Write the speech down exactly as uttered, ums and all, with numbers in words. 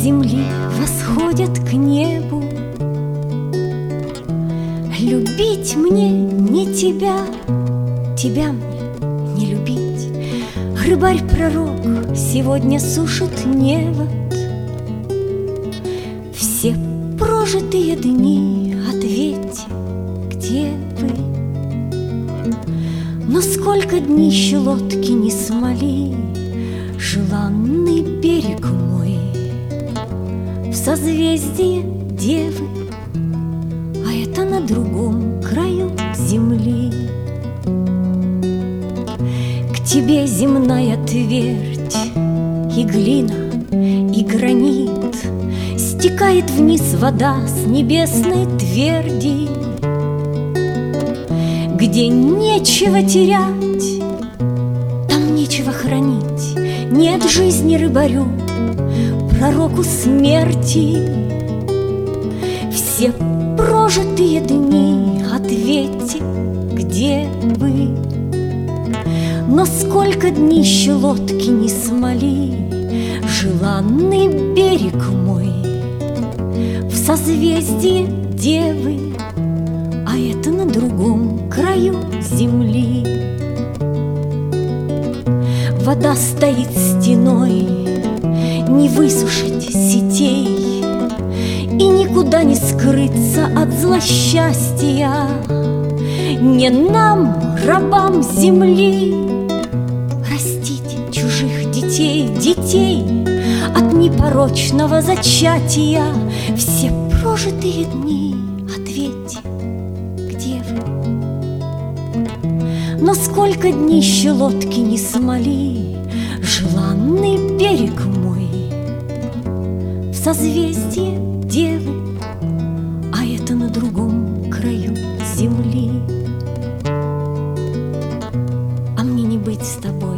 земли восходят к небу. Любить мне не тебя, тебя мне не любить. Рыбарь-пророк сегодня сушит невод. Все прожитые дни ответьте, где вы? Но сколько днищ лодки не смоли, желанный берег мой в созвездии Девы, а это на другом краю земли. К тебе земная твердь и глина, и гранит, стекает вниз вода с небесной тверди, где нечего терять, там нечего хранить. Нет жизни рыбарю, пророку смерти. Все прожитые дни ответьте, где вы? Но сколько днищ лодки не смоли, желанный берег мой в созвездии Девы, а это на другом краю земли. Вода стоит стеной, не высушить сетей, и никуда не скрыться от злосчастья. Не нам, рабам земли, растить чужих детей, детей от непорочного зачатия. Все прожитые дни ответьте, где вы? Но сколько днищ лодки не смоли, желанный берег мой в созвездии Девы, а это на другом краю земли. А мне не быть с тобой